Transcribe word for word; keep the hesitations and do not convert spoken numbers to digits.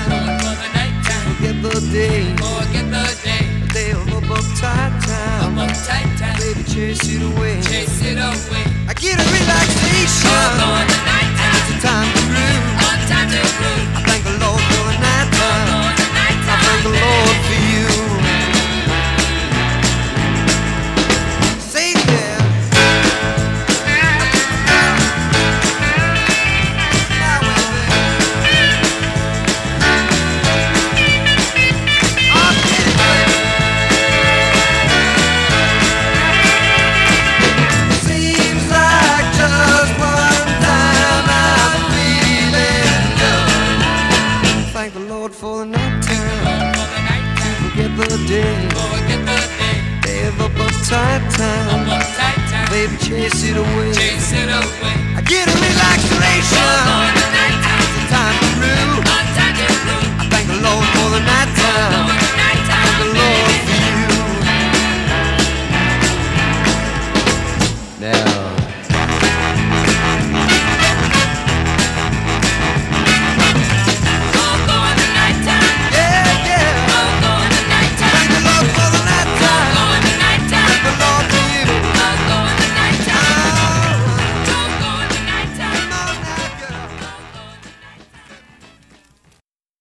Going for the nighttime. Forget the day. Forget the day. A day of up uptight time. Up tight time. Baby, chase it away. Chase it away. I get a relaxation. Going the nighttime. It's time to groove. On time to groove. I thank the Lord for the night time. Going the I nighttime. thank the Lord for you. Say yeah. Now, baby. I'll get it, baby. Seems like just one time I'm feeling good. Thank the Lord for the night time. For the nighttime. Forget the day. Forget the day. Day of up uptight time. Up tight time. Baby, chase it away. Chase it away. I get a relaxation. Going the nighttime. It's time to groove. On time